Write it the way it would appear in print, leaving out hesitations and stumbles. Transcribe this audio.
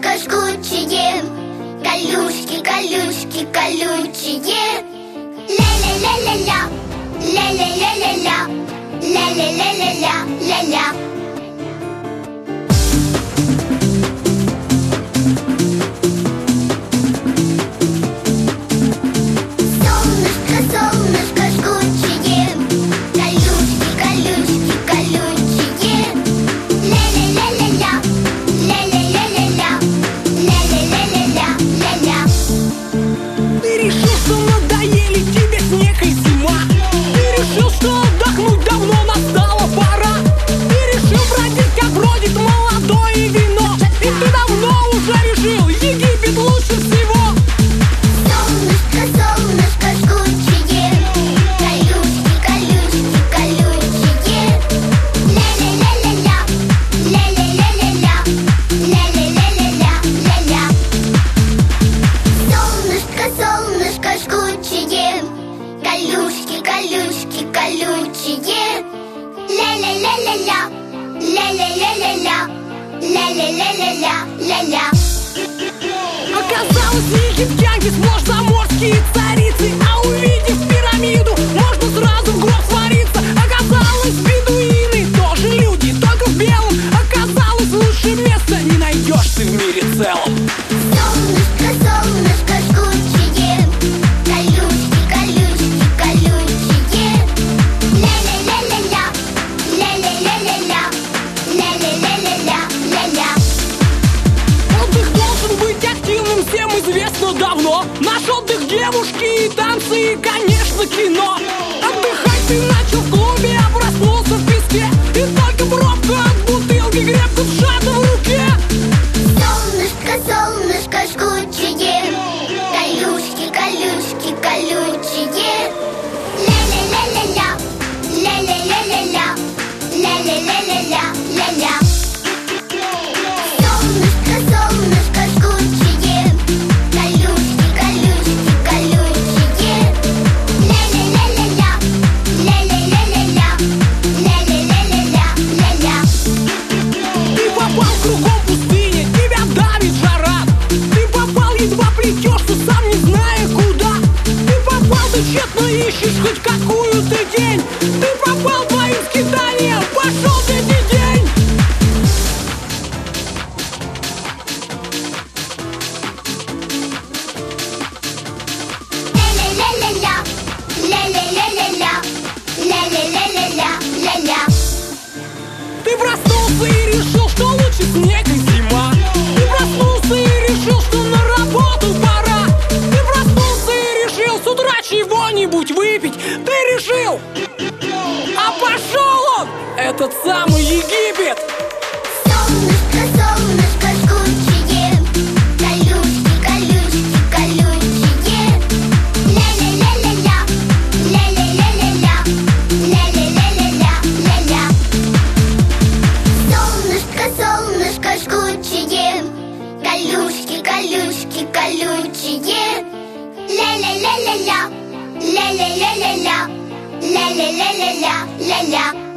солнышко жгучее, колючки, колючки, колючие. Ля-ля-ля-ля-ля, ля-ля-ля-ля-ля, ля-ля-ля-ля-ля-ля-ля. Колючки, колючки, колючие. Ля-ля-ля-ля-ля, ля-ля-ля-ля-ля, ля-ля-ля-ля-ля-ля-ля. Оказалось, в египтянке сплошь заморские царицы, а увидев пирамиду, можно сразу в гроб свариться. Оказалось, бедуины тоже люди, только в белом. Оказалось, лучше места не найдешь ты в мире целом. Солнышко, солнышко жгучее, колючки, колючки, колючие. Ля-ля-ля-ля-ля, ля-ля-ля-ля-ля, ля-ля-ля-ля-ля-ля-ля. Отдых должен быть активным, всем известно давно. Наш отдых — девушки и танцы, и, конечно, кино. Отдыхать ты начал в клубе, а проснулся в песке, и только пробка от бутылки крепко сжата в руке. Солнышко, солнышко жгучее, колючки, колючки, колючие. Ля-ля-ля-ля-ля, ля-ля-ля-ля-ля, ля-ля-ля-ля-ля-ля-ля. Солнышко, солнышко жгучее, колючки, колючки, колючие. Ля-ля-ля-ля-ля, ля-ля-ля-ля-ля, ля-ля-ля-ля-ля-ля-ля. Ты попал кругом пустыня, тебя давит жара. Ты попал, едва плетешься, сам не зная куда. Ты попал, ты тщетно ищешь хоть какую-то тень. Ты попал твоим скитанием, пошел третий день. Ля-ля-ля-ля-ля, ля-ля-ля-ля-ля, ля-ля-ля-ля-ля-ля-ля. Ты проснулся и решил, что лучше снег и зима. Ты проснулся и решил, что на работу пора. Ты проснулся и решил с утра чего-нибудь выпить. Ты решил, а пошел он, этот самый Египет. Солнышко, солнышко жгучее, колючки, колючки, колючие. Ля-ля-ля-ля-ля, ля-ля-ля-ля-ля, ля-ля-ля-ля-ля-ля-ля. Солнышко, солнышко жгучее, колючки, колючки, колючие. Ля-ля-ля-ля-ля, ля-ля-ля-ля-ля, ля-ля-ля-ля-ля-ля-ля.